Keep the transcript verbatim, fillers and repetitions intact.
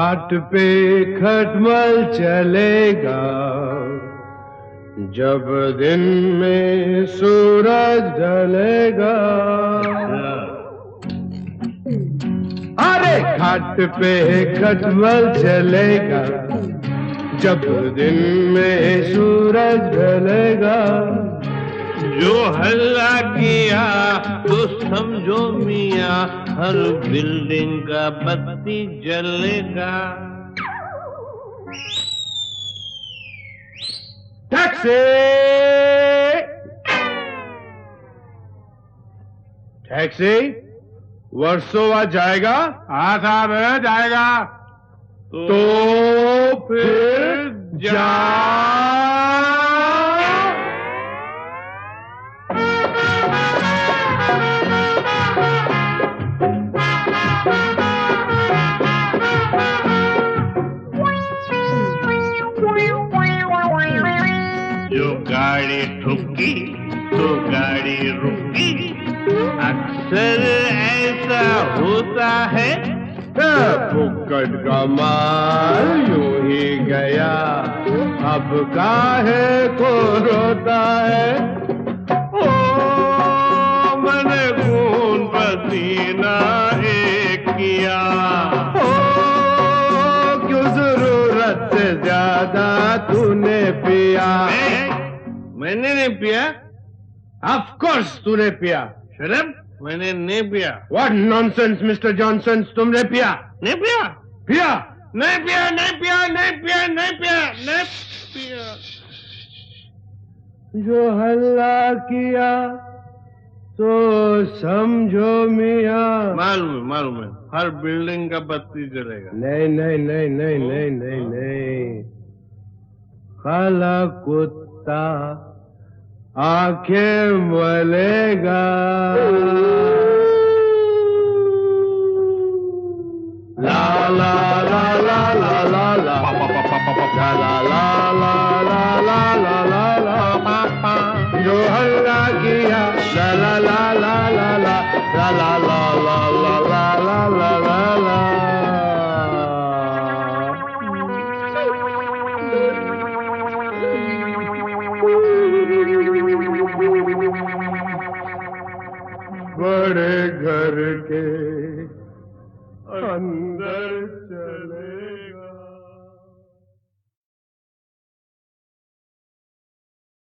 घाट पे खटमल चलेगा, जब दिन में सूरज ढलेगा। अरे घाट पे खटमल चलेगा, जब दिन में सूरज ढलेगा। जो हल्ला किया तो समझो मियाँ, हर बिल्डिंग का बत्ती जलेगा। टैक्सी टैक्सी वर्सोवा जाएगा? हाँ साहब जाएगा। तो, तो फिर जा। जो गाड़ी ठुकी तो गाड़ी रुकी, अक्सर ऐसा होता है। फुक्कट का माल यूं ही गया, अब काहे को रोता है। ओ मैंने खून पसीना एक किया, ओ क्यों जरूरत से ज्यादा तूने पिया। मैंने नहीं पिया। ऑफ कोर्स तूने पिया। शरम, मैंने नहीं पिया। व्हाट नॉनसेंस मिस्टर जॉनसन, तुमने पिया? नहीं पिया। पिया? नहीं पिया, नहीं पिया, नहीं पिया, नहीं पिया, नहीं पिया। जो हल्ला किया तो समझो मियाँ। मालूम है, मालूम है, हर बिल्डिंग का बत्ती जलेगा। नहीं नहीं नहीं नहीं नहीं नहीं नहीं, काला कुत्ता आंखें मलेगा। ला ला ला ला ला ला ला ला ला ला ला ला ला ला। जो हल्ला किया ला ला ला ला ला ला ला ला ला ला ला ला ला ला। बड़े घर के अंदर चलेगा।